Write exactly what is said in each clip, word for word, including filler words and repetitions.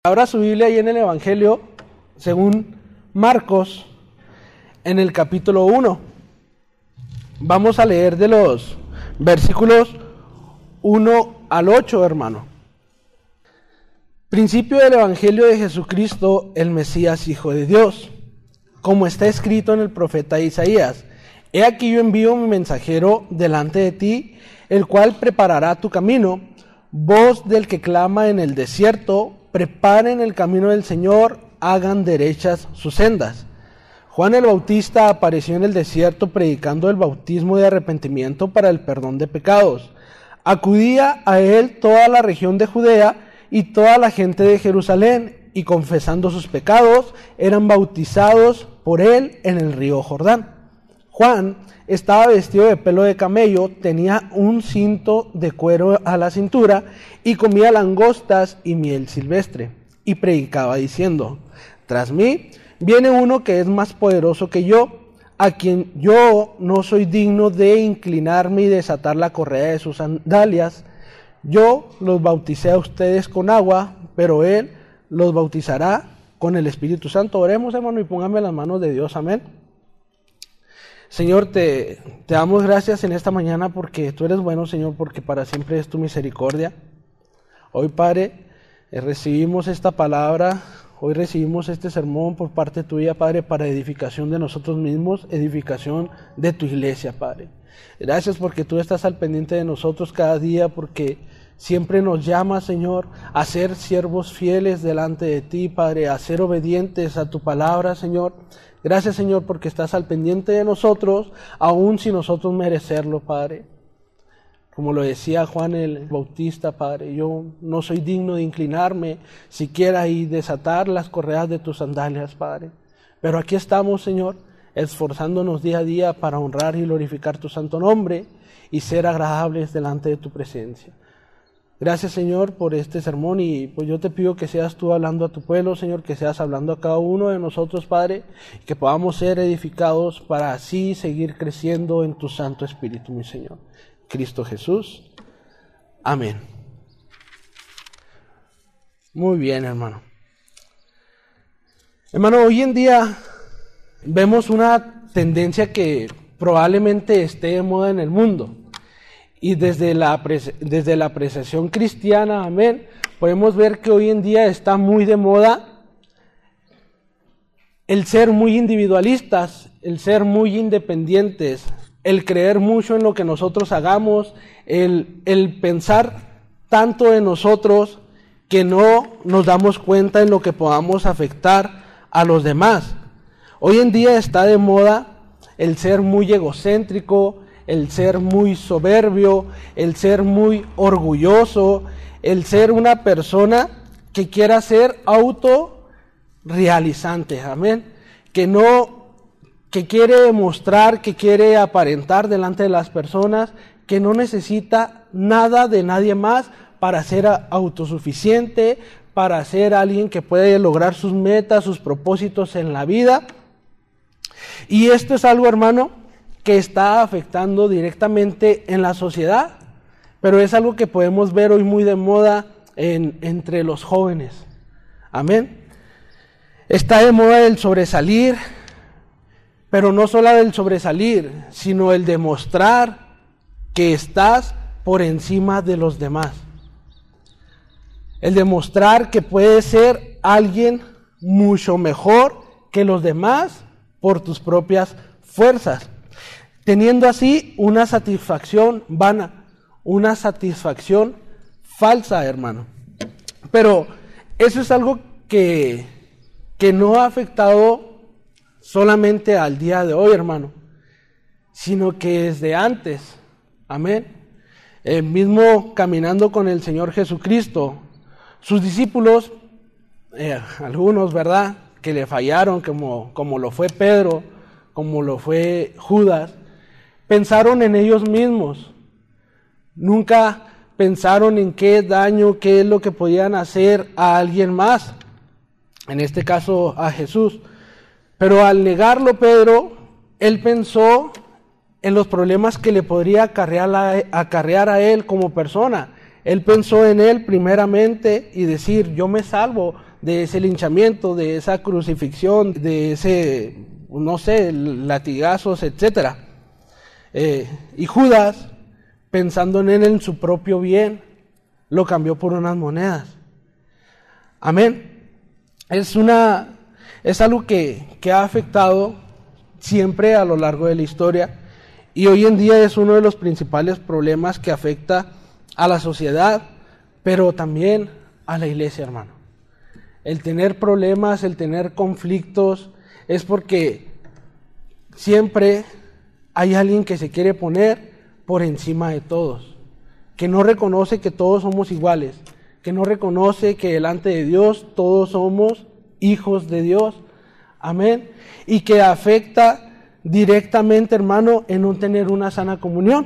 Abra su Biblia ahí en el Evangelio, según Marcos, en el capítulo uno. Vamos a leer de los versículos uno al ocho, hermano. Principio del Evangelio de Jesucristo, el Mesías, Hijo de Dios. Como está escrito en el profeta Isaías: He aquí yo envío mi mensajero delante de ti, el cual preparará tu camino. Voz del que clama en el desierto: preparen el camino del Señor, hagan derechas sus sendas. Juan el Bautista apareció en el desierto predicando el bautismo de arrepentimiento para el perdón de pecados. Acudía a él toda la región de Judea y toda la gente de Jerusalén, y confesando sus pecados, eran bautizados por él en el río Jordán. Juan estaba vestido de pelo de camello, tenía un cinto de cuero a la cintura y comía langostas y miel silvestre, y predicaba diciendo: Tras mí viene uno que es más poderoso que yo, a quien yo no soy digno de inclinarme y desatar la correa de sus sandalias. Yo los bauticé a ustedes con agua, pero él los bautizará con el Espíritu Santo. Oremos, hermano, y póngame las manos de Dios. Amén. Señor, te, te damos gracias en esta mañana porque tú eres bueno, Señor, porque para siempre es tu misericordia. Hoy, Padre, eh, recibimos esta palabra, hoy recibimos este sermón por parte tuya, Padre, para edificación de nosotros mismos, edificación de tu iglesia, Padre. Gracias porque tú estás al pendiente de nosotros cada día, porque siempre nos llamas, Señor, a ser siervos fieles delante de ti, Padre, a ser obedientes a tu palabra, Señor. Gracias, Señor, porque estás al pendiente de nosotros, aun sin nosotros merecerlo, Padre. Como lo decía Juan el Bautista, Padre, yo no soy digno de inclinarme siquiera y desatar las correas de tus sandalias, Padre. Pero aquí estamos, Señor, esforzándonos día a día para honrar y glorificar tu santo nombre y ser agradables delante de tu presencia. Gracias, Señor, por este sermón, y pues yo te pido que seas tú hablando a tu pueblo, Señor, que seas hablando a cada uno de nosotros, Padre, y que podamos ser edificados para así seguir creciendo en tu Santo Espíritu, mi Señor. Cristo Jesús. Amén. Muy bien, hermano. Hermano, hoy en día vemos una tendencia que probablemente esté de moda en el mundo. Y desde la, desde la apreciación cristiana, amén, podemos ver que hoy en día está muy de moda el ser muy individualistas, el ser muy independientes, el creer mucho en lo que nosotros hagamos, el, el pensar tanto en nosotros que no nos damos cuenta en lo que podamos afectar a los demás. Hoy en día está de moda el ser muy egocéntrico, el ser muy soberbio, el ser muy orgulloso, el ser una persona que quiera ser autorrealizante, amén, que no, que quiere demostrar, que quiere aparentar delante de las personas, que no necesita nada de nadie más para ser autosuficiente, para ser alguien que puede lograr sus metas, sus propósitos en la vida. Y esto es algo, hermano, que está afectando directamente en la sociedad, pero es algo que podemos ver hoy muy de moda en, entre los jóvenes. Amén. Está de moda el sobresalir, pero no solo el sobresalir, sino el demostrar que estás por encima de los demás. El demostrar que puedes ser alguien mucho mejor que los demás por tus propias fuerzas, teniendo así una satisfacción vana, una satisfacción falsa, hermano. Pero eso es algo que, que no ha afectado solamente al día de hoy, hermano, sino que desde antes, amén. El mismo caminando con el Señor Jesucristo, sus discípulos, eh, algunos, ¿verdad?, que le fallaron, como, como lo fue Pedro, como lo fue Judas, pensaron en ellos mismos, nunca pensaron en qué daño, qué es lo que podían hacer a alguien más, en este caso a Jesús. Pero al negarlo Pedro, él pensó en los problemas que le podría acarrear a, acarrear a él como persona. Él pensó en él primeramente y decir: yo me salvo de ese linchamiento, de esa crucifixión, de ese, no sé, latigazos, etcétera. Eh, y Judas, pensando en él en su propio bien, lo cambió por unas monedas. Amén. Es una, es algo que, que ha afectado siempre a lo largo de la historia, y hoy en día es uno de los principales problemas que afecta a la sociedad, pero también a la iglesia, hermano. El tener problemas, el tener conflictos, es porque siempre hay alguien que se quiere poner por encima de todos, que no reconoce que todos somos iguales, que no reconoce que delante de Dios todos somos hijos de Dios. Amén. Y que afecta directamente, hermano, en no tener una sana comunión.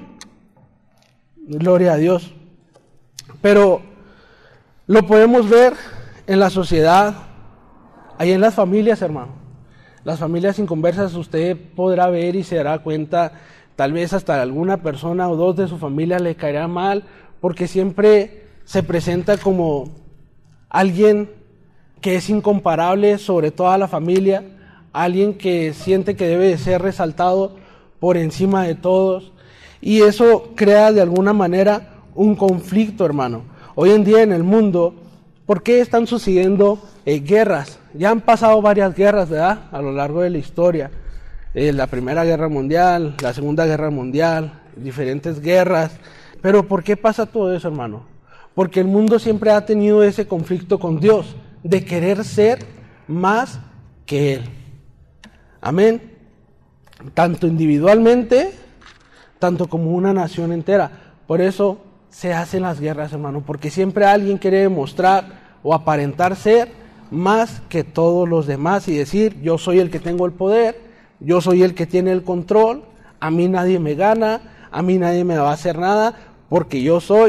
Gloria a Dios. Pero lo podemos ver en la sociedad, ahí en las familias, hermano. Las familias inconversas, usted podrá ver y se dará cuenta, tal vez hasta alguna persona o dos de su familia le caerá mal, porque siempre se presenta como alguien que es incomparable sobre toda la familia, alguien que siente que debe de ser resaltado por encima de todos, y eso crea de alguna manera un conflicto, hermano. Hoy en día en el mundo, ¿por qué están sucediendo eh, guerras? Ya han pasado varias guerras, ¿verdad?, a lo largo de la historia. Eh, la Primera Guerra Mundial, la Segunda Guerra Mundial, diferentes guerras. Pero ¿por qué pasa todo eso, hermano? Porque el mundo siempre ha tenido ese conflicto con Dios, de querer ser más que Él. Amén. Tanto individualmente, tanto como una nación entera. Por eso se hacen las guerras, hermano, porque siempre alguien quiere demostrar o aparentar ser más que todos los demás y decir, yo soy el que tengo el poder, yo soy el que tiene el control, a mí nadie me gana, a mí nadie me va a hacer nada, porque yo soy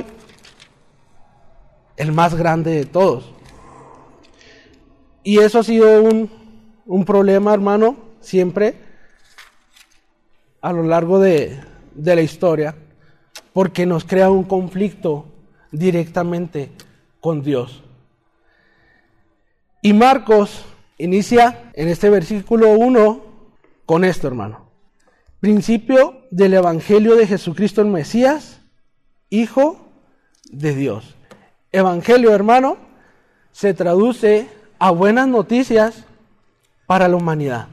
el más grande de todos. Y eso ha sido un, un problema, hermano, siempre a lo largo de, de la historia, porque nos crea un conflicto directamente con Dios. Y Marcos inicia en este versículo uno con esto, hermano. Principio del Evangelio de Jesucristo el Mesías, Hijo de Dios. Evangelio, hermano, se traduce a buenas noticias para la humanidad.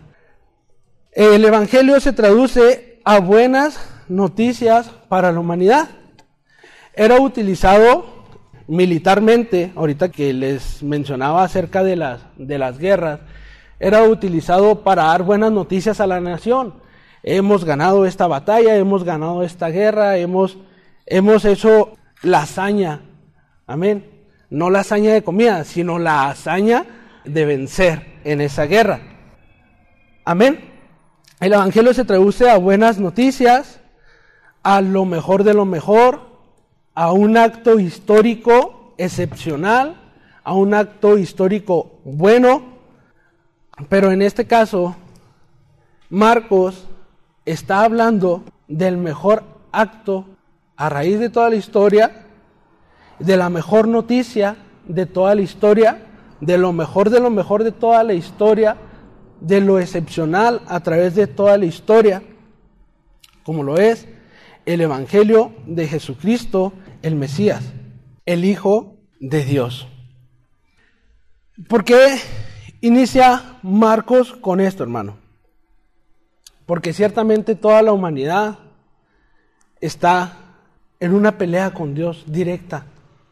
El Evangelio se traduce a buenas noticias para la humanidad. Era utilizado militarmente, ahorita que les mencionaba acerca de las, de las guerras, era utilizado para dar buenas noticias a la nación. Hemos ganado esta batalla, hemos ganado esta guerra, hemos, hemos hecho la hazaña, amén, no la hazaña de comida, sino la hazaña de vencer en esa guerra, amén. El Evangelio se traduce a buenas noticias, a lo mejor de lo mejor, a un acto histórico excepcional, a un acto histórico bueno, pero en este caso, Marcos está hablando del mejor acto a raíz de toda la historia, de la mejor noticia de toda la historia, de lo mejor de lo mejor de toda la historia, de lo excepcional a través de toda la historia, como lo es el Evangelio de Jesucristo, el Mesías, el Hijo de Dios. ¿Por qué inicia Marcos con esto, hermano? Porque ciertamente toda la humanidad está en una pelea con Dios directa,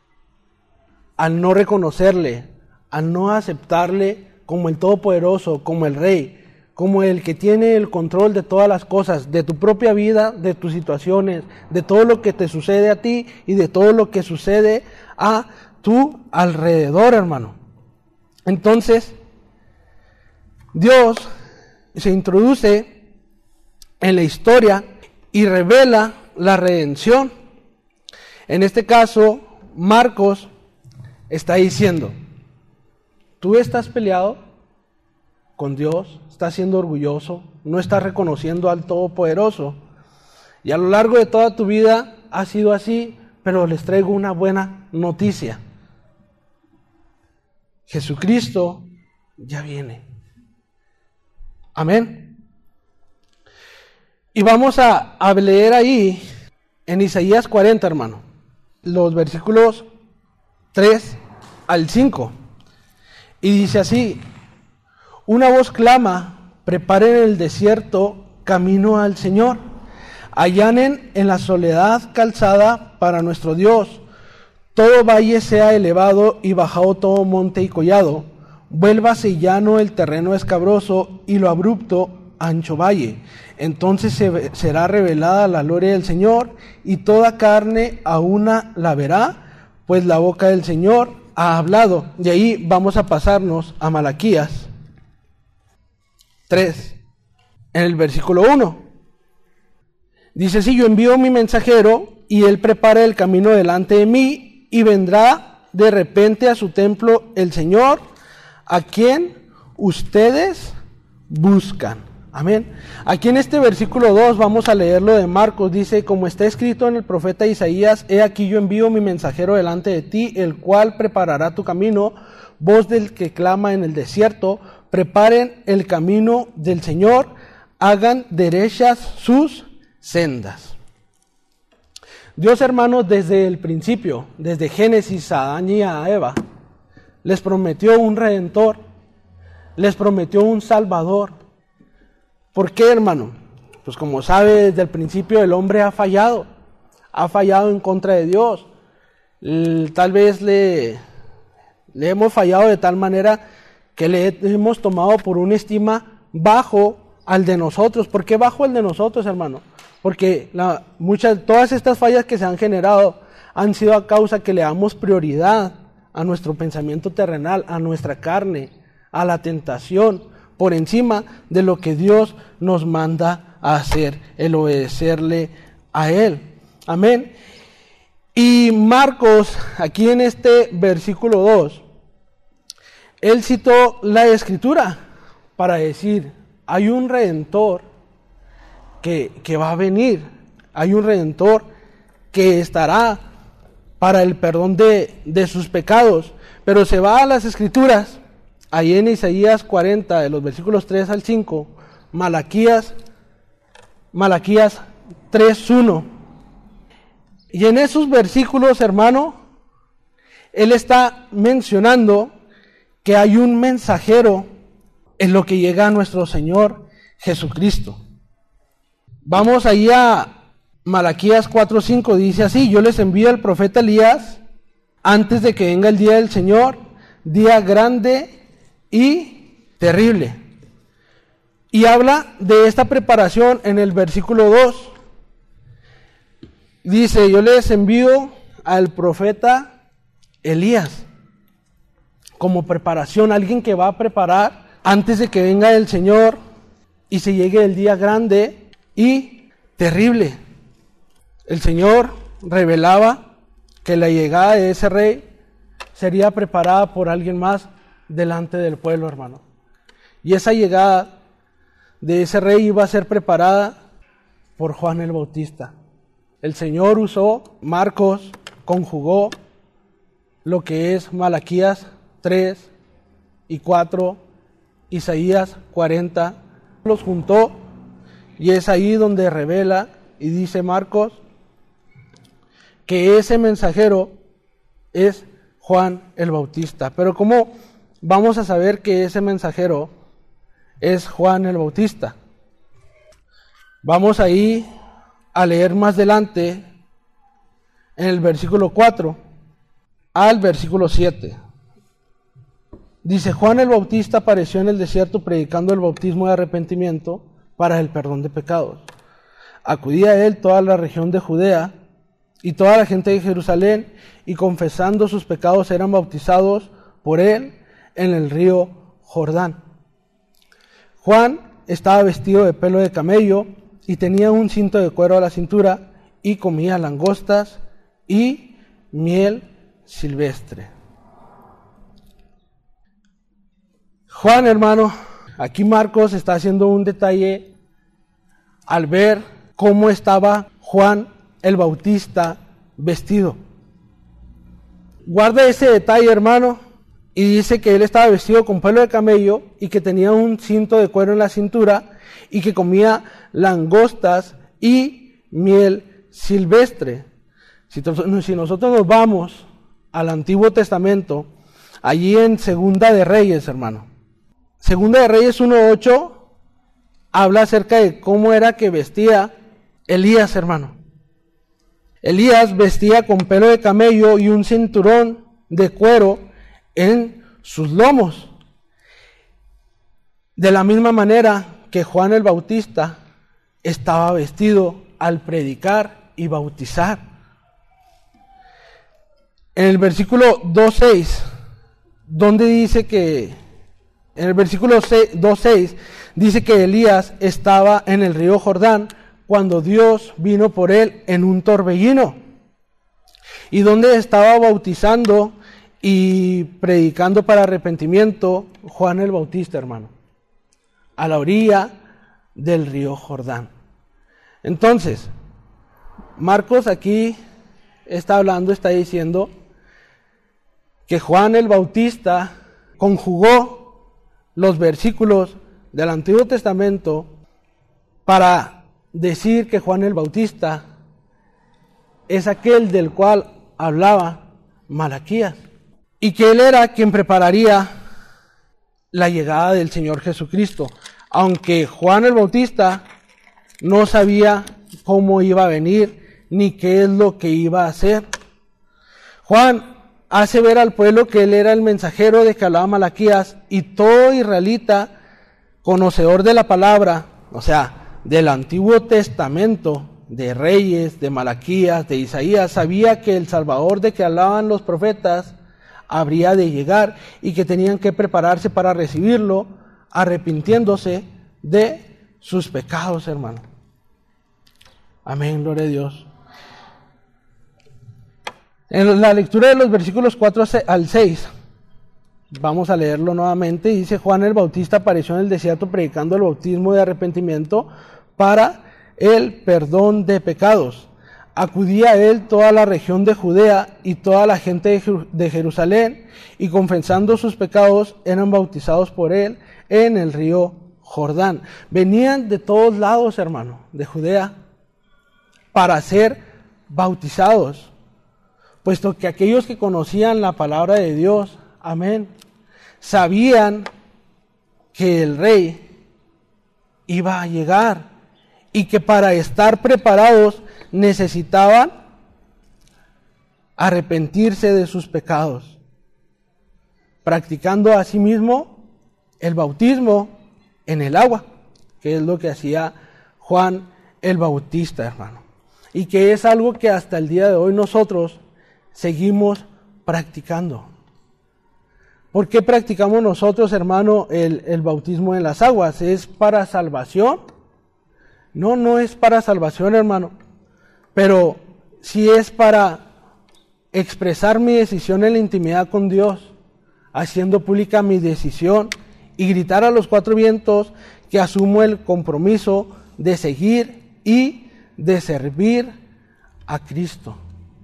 al no reconocerle, al no aceptarle como el Todopoderoso, como el Rey, como el que tiene el control de todas las cosas, de tu propia vida, de tus situaciones, de todo lo que te sucede a ti y de todo lo que sucede a tu alrededor, hermano. Entonces, Dios se introduce en la historia y revela la redención. En este caso, Marcos está diciendo, tú estás peleado con Dios, estás siendo orgulloso, no estás reconociendo al Todopoderoso, y a lo largo de toda tu vida ha sido así, pero les traigo una buena noticia. Jesucristo ya viene. Amén. Y vamos a, a leer ahí en Isaías cuarenta, hermano, los versículos tres al cinco. Y dice así: una voz clama, preparen en el desierto camino al Señor, allanen en la soledad calzada para nuestro Dios. Todo valle sea elevado y bajado todo monte y collado, vuélvase llano el terreno escabroso y lo abrupto ancho valle. Entonces se, será revelada la gloria del Señor y toda carne a una la verá, pues la boca del Señor ha hablado. Y ahí vamos a pasarnos a Malaquías tres, en el versículo uno. Dice: si yo envío mi mensajero y él prepara el camino delante de mí, y vendrá de repente a su templo el Señor, a quien ustedes buscan. Amén. Aquí en este versículo dos vamos a leerlo de Marcos. Dice: como está escrito en el profeta Isaías, he aquí yo envío mi mensajero delante de ti, el cual preparará tu camino. Voz del que clama en el desierto, preparen el camino del Señor, hagan derechas sus sendas. Dios, hermanos, desde el principio, desde Génesis a Adán y a Eva, les prometió un redentor, les prometió un salvador. ¿Por qué, hermano? Pues como sabe, desde el principio el hombre ha fallado, ha fallado en contra de Dios. Tal vez le, le hemos fallado de tal manera que le hemos tomado por una estima bajo al de nosotros. ¿Por qué bajo al de nosotros, hermano? Porque la, muchas, todas estas fallas que se han generado han sido a causa que le damos prioridad a nuestro pensamiento terrenal, a nuestra carne, a la tentación, por encima de lo que Dios nos manda a hacer, el obedecerle a Él. Amén. Y Marcos, aquí en este versículo dos, él citó la Escritura para decir: hay un Redentor Que, que va a venir, hay un Redentor que estará para el perdón de, de sus pecados. Pero se va a las Escrituras, ahí en Isaías cuarenta, de los versículos tres al cinco, Malaquías, Malaquías tres uno. Y en esos versículos, hermano, él está mencionando que hay un mensajero en lo que llega a nuestro Señor Jesucristo. Vamos ahí a Malaquías cuatro cinco, dice así: yo les envío al profeta Elías antes de que venga el día del Señor, día grande y terrible. Y habla de esta preparación en el versículo dos. Dice: yo les envío al profeta Elías como preparación, alguien que va a preparar antes de que venga el Señor y se llegue el día grande y terrible. El Señor revelaba que la llegada de ese rey sería preparada por alguien más delante del pueblo, hermano. Y esa llegada de ese rey iba a ser preparada por Juan el Bautista. El Señor usó, Marcos conjugó lo que es Malaquías tres y cuatro, Isaías cuarenta, los juntó. Y es ahí donde revela y dice Marcos que ese mensajero es Juan el Bautista. Pero ¿cómo vamos a saber que ese mensajero es Juan el Bautista? Vamos ahí a leer más adelante en el versículo cuatro al versículo siete. Dice: Juan el Bautista apareció en el desierto predicando el bautismo de arrepentimiento para el perdón de pecados. Acudía a él toda la región de Judea y toda la gente de Jerusalén, y confesando sus pecados eran bautizados por él en el río Jordán. Juan estaba vestido de pelo de camello y tenía un cinto de cuero a la cintura, y comía langostas y miel silvestre. Juan, hermano, aquí Marcos está haciendo un detalle al ver cómo estaba Juan el Bautista vestido. Guarda ese detalle, hermano, y dice que él estaba vestido con pelo de camello y que tenía un cinto de cuero en la cintura y que comía langostas y miel silvestre. Si, si nosotros nos vamos al Antiguo Testamento, allí en Segunda de Reyes, hermano. Segunda de Reyes uno ocho habla acerca de cómo era que vestía Elías, hermano. Elías vestía con pelo de camello y un cinturón de cuero en sus lomos. De la misma manera que Juan el Bautista estaba vestido al predicar y bautizar. En el versículo dos seis, donde dice que, en el versículo dos seis, dice que Elías estaba en el río Jordán cuando Dios vino por él en un torbellino, y donde estaba bautizando y predicando para arrepentimiento Juan el Bautista, hermano, a la orilla del río Jordán. Entonces, Marcos aquí está hablando, está diciendo que Juan el Bautista conjugó los versículos del Antiguo Testamento para decir que Juan el Bautista es aquel del cual hablaba Malaquías, y que él era quien prepararía la llegada del Señor Jesucristo, aunque Juan el Bautista no sabía cómo iba a venir ni qué es lo que iba a hacer. Juan hace ver al pueblo que él era el mensajero de que hablaba Malaquías, y todo israelita conocedor de la palabra, o sea, del Antiguo Testamento, de Reyes, de Malaquías, de Isaías, sabía que el Salvador de que hablaban los profetas habría de llegar y que tenían que prepararse para recibirlo, arrepintiéndose de sus pecados, hermano. Amén, gloria a Dios. En la lectura de los versículos cuatro al seis, vamos a leerlo nuevamente. Dice: Juan el Bautista apareció en el desierto predicando el bautismo de arrepentimiento para el perdón de pecados. Acudía a él toda la región de Judea y toda la gente de Jerusalén, y confesando sus pecados eran bautizados por él en el río Jordán. Venían de todos lados, hermano, de Judea, para ser bautizados, puesto que aquellos que conocían la palabra de Dios, amén, sabían que el rey iba a llegar y que para estar preparados necesitaban arrepentirse de sus pecados, practicando asimismo el bautismo en el agua, que es lo que hacía Juan el Bautista, hermano, y que es algo que hasta el día de hoy nosotros seguimos practicando. ¿Por qué practicamos nosotros, hermano, el, el bautismo en las aguas? ¿Es para salvación? No, no es para salvación, hermano, pero sí es para expresar mi decisión en la intimidad con Dios, haciendo pública mi decisión y gritar a los cuatro vientos que asumo el compromiso de seguir y de servir a Cristo.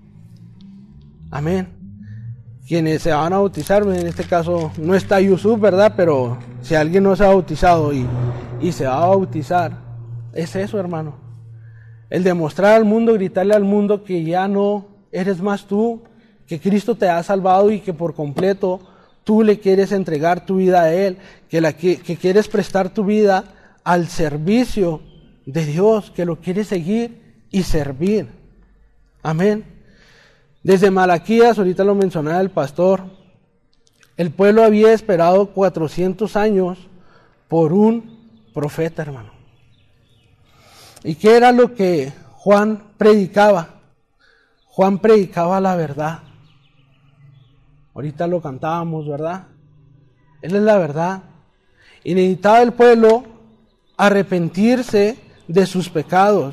Amén. Quienes se van a bautizar, en este caso no está Yusuf, ¿verdad? Pero si alguien no se ha bautizado y, y se va a bautizar, es eso, hermano. El demostrar al mundo, gritarle al mundo que ya no eres más tú, que Cristo te ha salvado y que por completo tú le quieres entregar tu vida a Él, que, la, que, que quieres prestar tu vida al servicio de Dios, que lo quieres seguir y servir. Amén. Desde Malaquías, ahorita lo mencionaba el pastor, el pueblo había esperado cuatrocientos años por un profeta, hermano. ¿Y qué era lo que Juan predicaba? Juan predicaba la verdad. Ahorita lo cantábamos, ¿verdad? Él es la verdad. Y necesitaba el pueblo arrepentirse de sus pecados,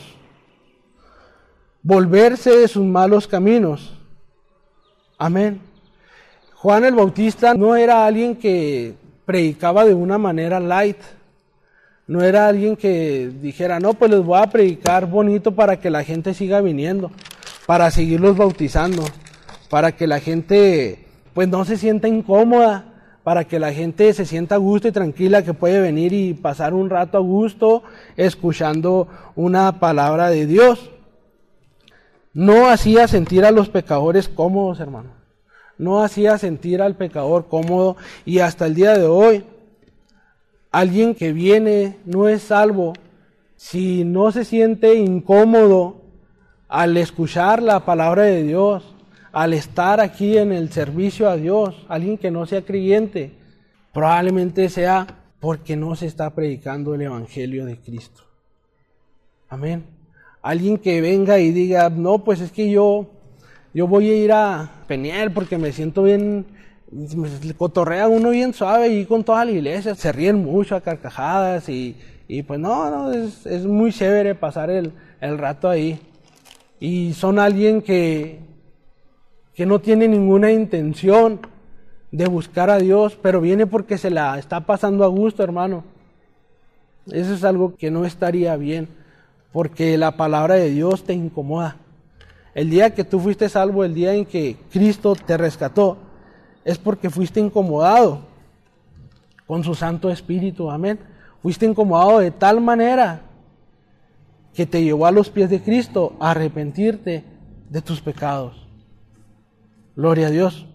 volverse de sus malos caminos. Amén. Juan el Bautista no era alguien que predicaba de una manera light. No era alguien que dijera, no, pues les voy a predicar bonito para que la gente siga viniendo, para seguirlos bautizando, para que la gente pues no se sienta incómoda, para que la gente se sienta a gusto y tranquila, que puede venir y pasar un rato a gusto escuchando una palabra de Dios. No hacía sentir a los pecadores cómodos, hermano. No hacía sentir al pecador cómodo, y hasta el día de hoy, alguien que viene no es salvo si no se siente incómodo al escuchar la palabra de Dios, al estar aquí en el servicio a Dios. Alguien que no sea creyente, probablemente sea porque no se está predicando el Evangelio de Cristo. Amén. Alguien que venga y diga, no, pues es que yo, yo voy a ir a Peniel porque me siento bien, me cotorrea uno bien suave y con toda la iglesia, se ríen mucho a carcajadas y, y pues no, no es, es muy chévere pasar el, el rato ahí. Y son alguien que que no tiene ninguna intención de buscar a Dios, pero viene porque se la está pasando a gusto, hermano. Eso es algo que no estaría bien, porque la palabra de Dios te incomoda. El día que tú fuiste salvo, el día en que Cristo te rescató, es porque fuiste incomodado con su Santo Espíritu, amén. Fuiste incomodado de tal manera que te llevó a los pies de Cristo a arrepentirte de tus pecados. Gloria a Dios.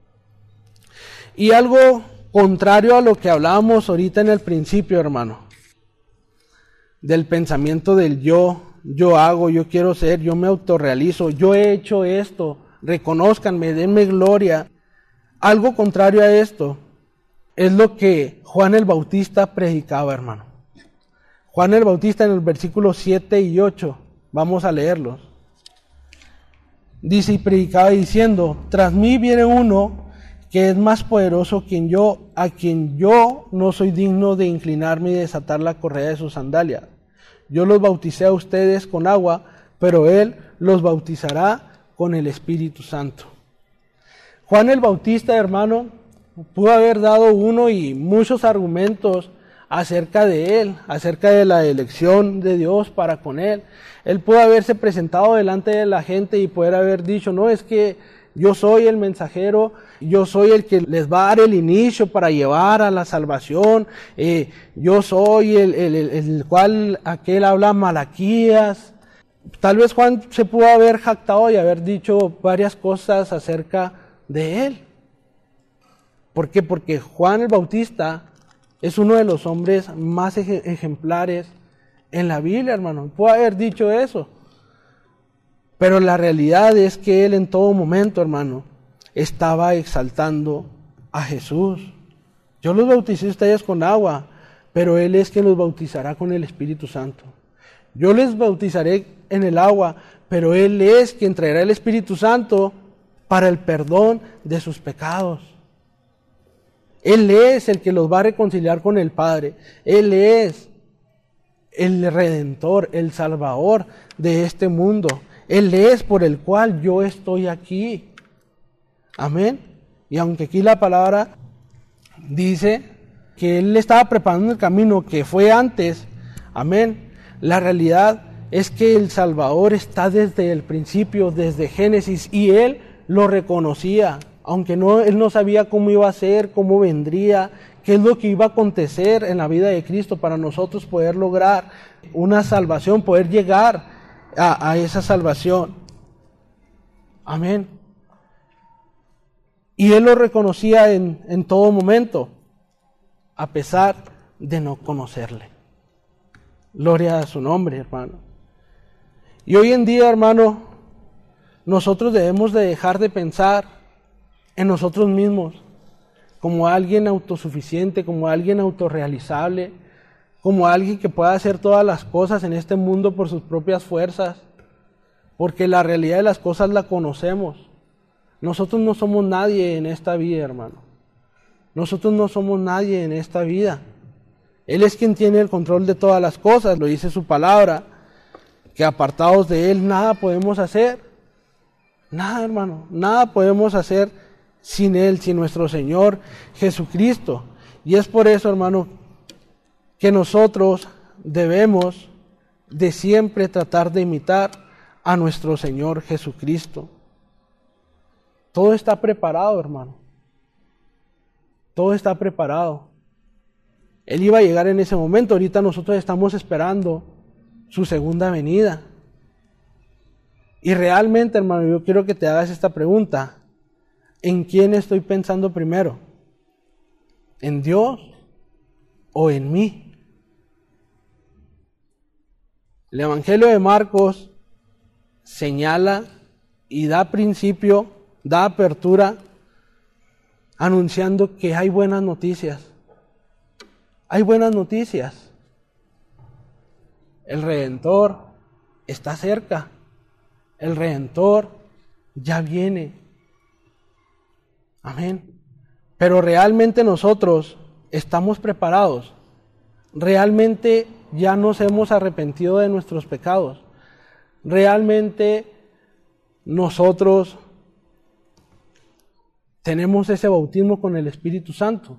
Y algo contrario a lo que hablábamos ahorita en el principio, hermano, del pensamiento del yo, yo hago, yo quiero ser, yo me autorrealizo, yo he hecho esto, reconózcanme, denme gloria. Algo contrario a esto es lo que Juan el Bautista predicaba, hermano. Juan el Bautista en el versículo siete y ocho, vamos a leerlos. Dice, y predicaba diciendo, tras mí viene uno que es más poderoso que yo, a quien yo no soy digno de inclinarme y desatar la correa de sus sandalias. Yo los bauticé a ustedes con agua, pero él los bautizará con el Espíritu Santo. Juan el Bautista, hermano, pudo haber dado uno y muchos argumentos acerca de él, acerca de la elección de Dios para con él. Él pudo haberse presentado delante de la gente y poder haber dicho, no, es que yo soy el mensajero, yo soy el que les va a dar el inicio para llevar a la salvación, eh, yo soy el, el, el, el cual aquel habla Malaquías. Tal vez Juan se pudo haber jactado y haber dicho varias cosas acerca de él. ¿Por qué? Porque Juan el Bautista es uno de los hombres más ejemplares en la Biblia, hermano. Puede haber dicho eso. Pero la realidad es que él en todo momento, hermano, estaba exaltando a Jesús. Yo los bauticé a ustedes con agua, pero él es quien los bautizará con el Espíritu Santo. Yo les bautizaré en el agua, pero él es quien traerá el Espíritu Santo para el perdón de sus pecados. Él es el que los va a reconciliar con el Padre. Él es el Redentor, el Salvador de este mundo. Él es por el cual yo estoy aquí. Amén. Y aunque aquí la palabra dice que Él estaba preparando el camino que fue antes, amén, la realidad es que el Salvador está desde el principio, desde Génesis, y Él lo reconocía. Aunque no, él no sabía cómo iba a ser, cómo vendría, qué es lo que iba a acontecer en la vida de Cristo para nosotros poder lograr una salvación, poder llegar a, a esa salvación. Amén. Y él lo reconocía en, en todo momento, a pesar de no conocerle. Gloria a su nombre, hermano. Y hoy en día, hermano, nosotros debemos de dejar de pensar en nosotros mismos, como alguien autosuficiente, como alguien autorrealizable, como alguien que pueda hacer todas las cosas en este mundo por sus propias fuerzas, porque la realidad de las cosas la conocemos. Nosotros no somos nadie en esta vida, hermano. Nosotros no somos nadie en esta vida. Él es quien tiene el control de todas las cosas, lo dice su palabra, que apartados de Él nada podemos hacer. Nada, hermano, nada podemos hacer sin Él, sin nuestro Señor Jesucristo. Y es por eso, hermano, que nosotros debemos de siempre tratar de imitar a nuestro Señor Jesucristo. Todo está preparado, hermano. Todo está preparado. Él iba a llegar en ese momento. Ahorita nosotros estamos esperando su segunda venida. Y realmente, hermano, yo quiero que te hagas esta pregunta. ¿En quién estoy pensando primero? ¿En Dios o en mí? El Evangelio de Marcos señala y da principio, da apertura, anunciando que hay buenas noticias. Hay buenas noticias. El Redentor está cerca. El Redentor ya viene. Amén. Pero realmente nosotros estamos preparados. Realmente ya nos hemos arrepentido de nuestros pecados. Realmente nosotros tenemos ese bautismo con el Espíritu Santo.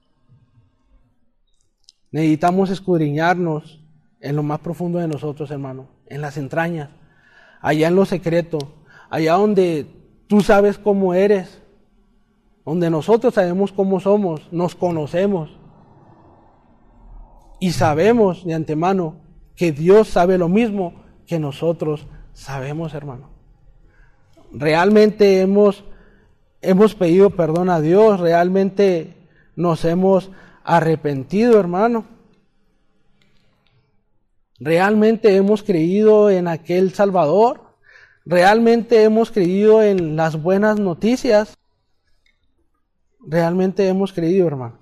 Necesitamos escudriñarnos en lo más profundo de nosotros, hermano, en las entrañas, allá en lo secreto, allá donde tú sabes cómo eres, donde nosotros sabemos cómo somos, nos conocemos y sabemos de antemano que Dios sabe lo mismo que nosotros sabemos, hermano. Realmente hemos, hemos pedido perdón a Dios, realmente nos hemos arrepentido, hermano. Realmente hemos creído en aquel Salvador. Realmente hemos creído en las buenas noticias. Realmente hemos creído, hermano.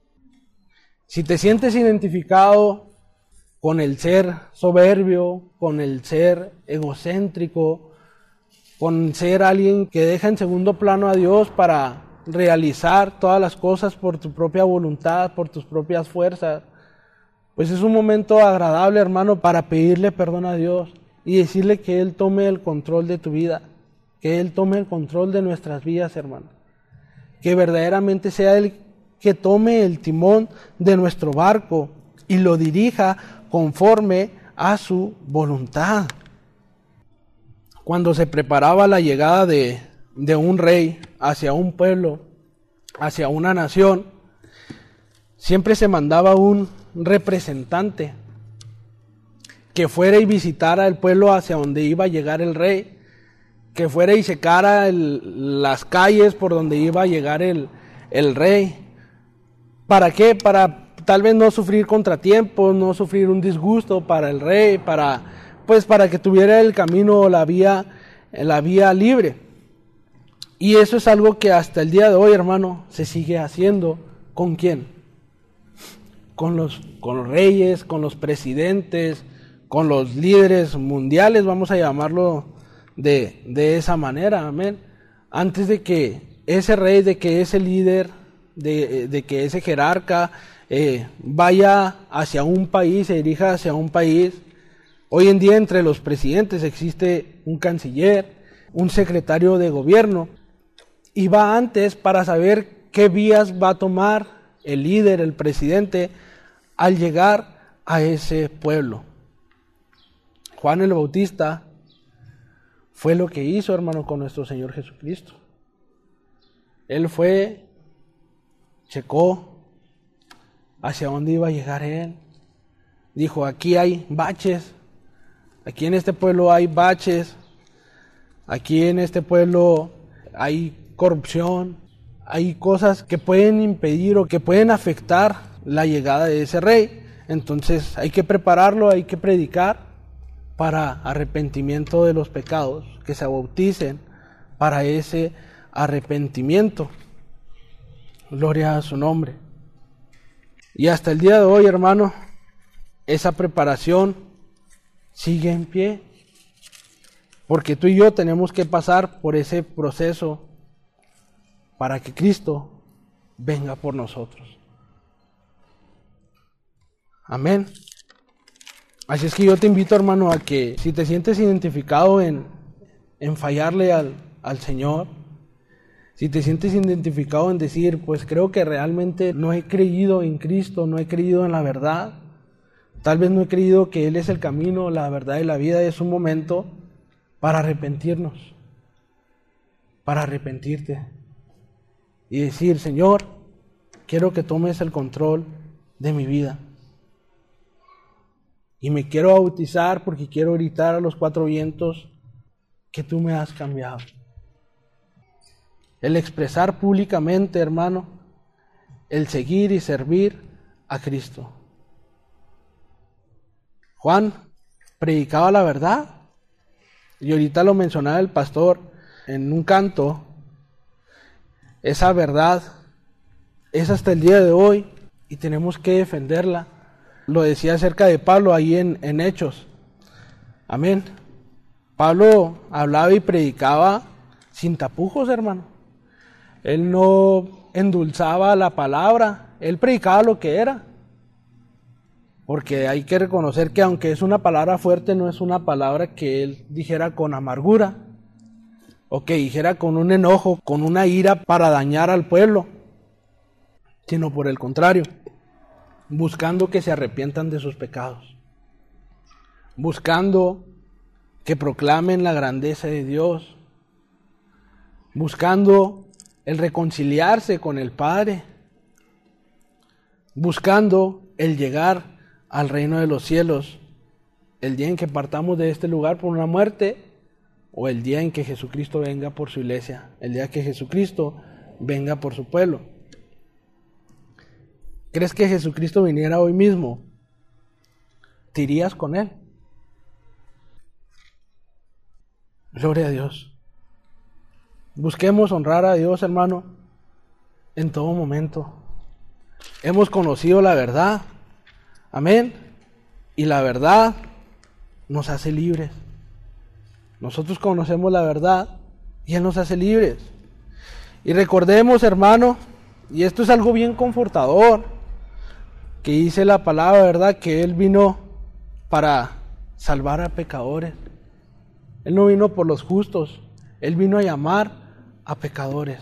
Si te sientes identificado con el ser soberbio, con el ser egocéntrico, con ser alguien que deja en segundo plano a Dios para realizar todas las cosas por tu propia voluntad, por tus propias fuerzas, pues es un momento agradable, hermano, para pedirle perdón a Dios y decirle que Él tome el control de tu vida, que Él tome el control de nuestras vidas, hermano. Que verdaderamente sea Él que tome el timón de nuestro barco y lo dirija conforme a su voluntad. Cuando se preparaba la llegada de, de un rey hacia un pueblo, hacia una nación, siempre se mandaba un representante que fuera y visitara el pueblo hacia donde iba a llegar el rey, que fuera y secara el, las calles por donde iba a llegar el, el rey. ¿Para qué? Para tal vez no sufrir contratiempos, no sufrir un disgusto para el rey, para pues para que tuviera el camino, la vía, la vía libre. Y eso es algo que hasta el día de hoy, hermano, se sigue haciendo. ¿Con quién? Con los, con los reyes, con los presidentes, con los líderes mundiales, vamos a llamarlo de, de esa manera, amén. Antes de que ese rey, de que ese líder, de, de que ese jerarca eh, vaya hacia un país, se dirija hacia un país, hoy en día entre los presidentes existe un canciller, un secretario de gobierno, y va antes para saber qué vías va a tomar el líder, el presidente, al llegar a ese pueblo. Juan el Bautista fue lo que hizo, hermano, con nuestro Señor Jesucristo. Él fue, checó hacia dónde iba a llegar Él. Dijo, aquí hay baches, aquí en este pueblo hay baches, aquí en este pueblo hay corrupción, hay cosas que pueden impedir o que pueden afectar la llegada de ese rey. Entonces hay que prepararlo, hay que predicar para arrepentimiento de los pecados, que se bauticen para ese arrepentimiento. Gloria a su nombre. Y hasta el día de hoy, hermano, esa preparación sigue en pie, porque tú y yo tenemos que pasar por ese proceso para que Cristo venga por nosotros. Amén. Así es que yo te invito, hermano, a que si te sientes identificado en, en fallarle al, al Señor, si te sientes identificado en decir, pues creo que realmente no he creído en Cristo, no he creído en la verdad, tal vez no he creído que Él es el camino, la verdad y la vida, es un momento para arrepentirnos, para arrepentirte y decir, Señor, quiero que tomes el control de mi vida. Y me quiero bautizar porque quiero gritar a los cuatro vientos que tú me has cambiado. El expresar públicamente, hermano, el seguir y servir a Cristo. Juan predicaba la verdad, y ahorita lo mencionaba el pastor en un canto. Esa verdad es hasta el día de hoy y tenemos que defenderla. Lo decía acerca de Pablo ahí en, en Hechos. Amén. Pablo hablaba y predicaba sin tapujos, hermano. Él no endulzaba la palabra, él predicaba lo que era. Porque hay que reconocer que aunque es una palabra fuerte, no es una palabra que él dijera con amargura, o que dijera con un enojo, con una ira para dañar al pueblo, sino por el contrario, buscando que se arrepientan de sus pecados, buscando que proclamen la grandeza de Dios, buscando el reconciliarse con el Padre, buscando el llegar al reino de los cielos, el día en que partamos de este lugar por una muerte, o el día en que Jesucristo venga por su iglesia, el día que Jesucristo venga por su pueblo. ¿Crees que Jesucristo viniera hoy mismo? ¿Te irías con Él? Gloria a Dios. Busquemos honrar a Dios, hermano, en todo momento. Hemos conocido la verdad. Amén. Y la verdad nos hace libres. Nosotros conocemos la verdad y Él nos hace libres. Y recordemos, hermano, y esto es algo bien confortador, que dice la palabra, ¿verdad?, que Él vino para salvar a pecadores. Él no vino por los justos, Él vino a llamar a pecadores.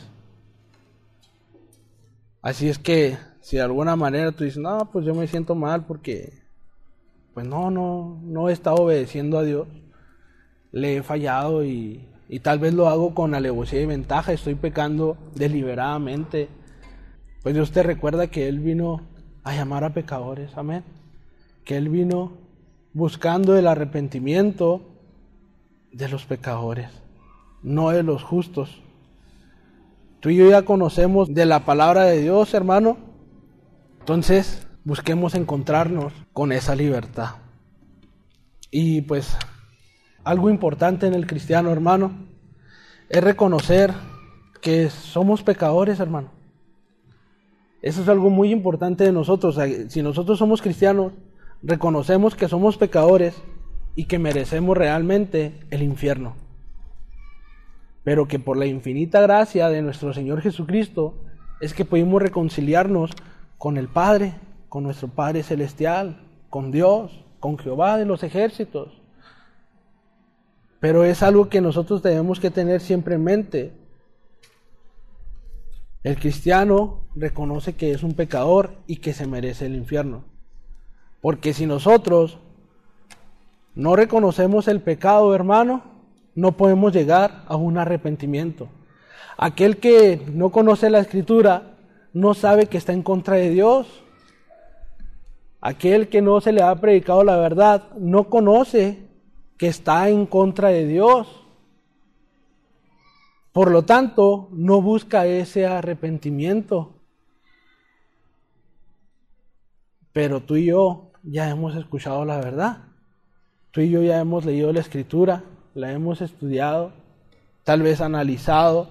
Así es que, si de alguna manera tú dices, no, pues yo me siento mal porque, pues no, no, no he estado obedeciendo a Dios, le he fallado y, y tal vez lo hago con alevosía y ventaja, estoy pecando deliberadamente, pues Dios te recuerda que Él vino a llamar a pecadores, amén, que Él vino buscando el arrepentimiento de los pecadores, no de los justos. Tú y yo ya conocemos de la palabra de Dios, hermano. Entonces, busquemos encontrarnos con esa libertad. Y pues, algo importante en el cristiano, hermano, es reconocer que somos pecadores, hermano. Eso es algo muy importante de nosotros. Si nosotros somos cristianos, reconocemos que somos pecadores y que merecemos realmente el infierno. Pero que por la infinita gracia de nuestro Señor Jesucristo es que pudimos reconciliarnos con el Padre, con nuestro Padre Celestial, con Dios, con Jehová de los ejércitos. Pero es algo que nosotros tenemos que tener siempre en mente. El cristiano reconoce que es un pecador y que se merece el infierno. Porque si nosotros no reconocemos el pecado, hermano, no podemos llegar a un arrepentimiento. Aquel que no conoce la Escritura no sabe que está en contra de Dios. Aquel que no se le ha predicado la verdad no conoce que está en contra de Dios. Por lo tanto, no busca ese arrepentimiento. Pero tú y yo ya hemos escuchado la verdad. Tú y yo ya hemos leído la Escritura, la hemos estudiado, tal vez analizado,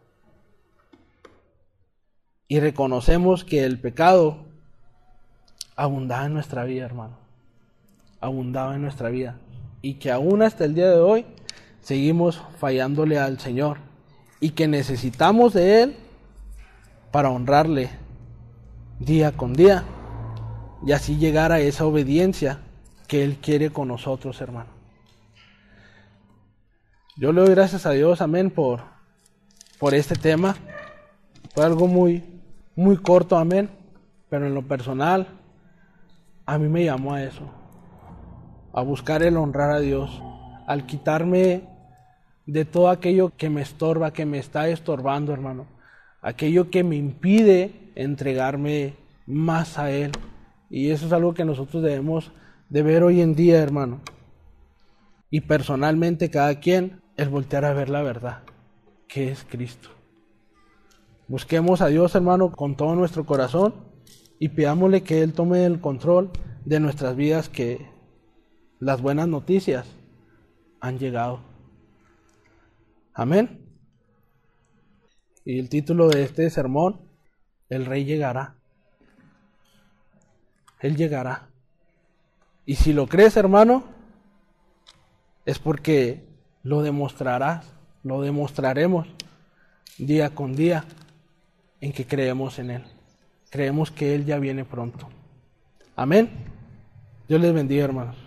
y reconocemos que el pecado abundaba en nuestra vida, hermano. Abundaba en nuestra vida. Y que aún hasta el día de hoy seguimos fallándole al Señor. Y que necesitamos de Él para honrarle día con día. Y así llegar a esa obediencia que Él quiere con nosotros, hermano. Yo le doy gracias a Dios, amén, por, por este tema. Fue algo muy, muy corto, amén. Pero en lo personal, a mí me llamó a eso. A buscar el honrar a Dios. Al quitarme de todo aquello que me estorba, que me está estorbando, hermano. aquello que me impide entregarme más a Él. Y eso es algo que nosotros debemos de ver hoy en día, hermano. Y personalmente cada quien, el voltear a ver la verdad, que es Cristo. Busquemos a Dios, hermano, con todo nuestro corazón y pidámosle que Él tome el control de nuestras vidas, que las buenas noticias han llegado. Amén. Y el título de este sermón, el Rey llegará. Él llegará. Y si lo crees, hermano, es porque lo demostrarás, lo demostraremos día con día en que creemos en Él. Creemos que Él ya viene pronto. Amén. Dios les bendiga, hermanos.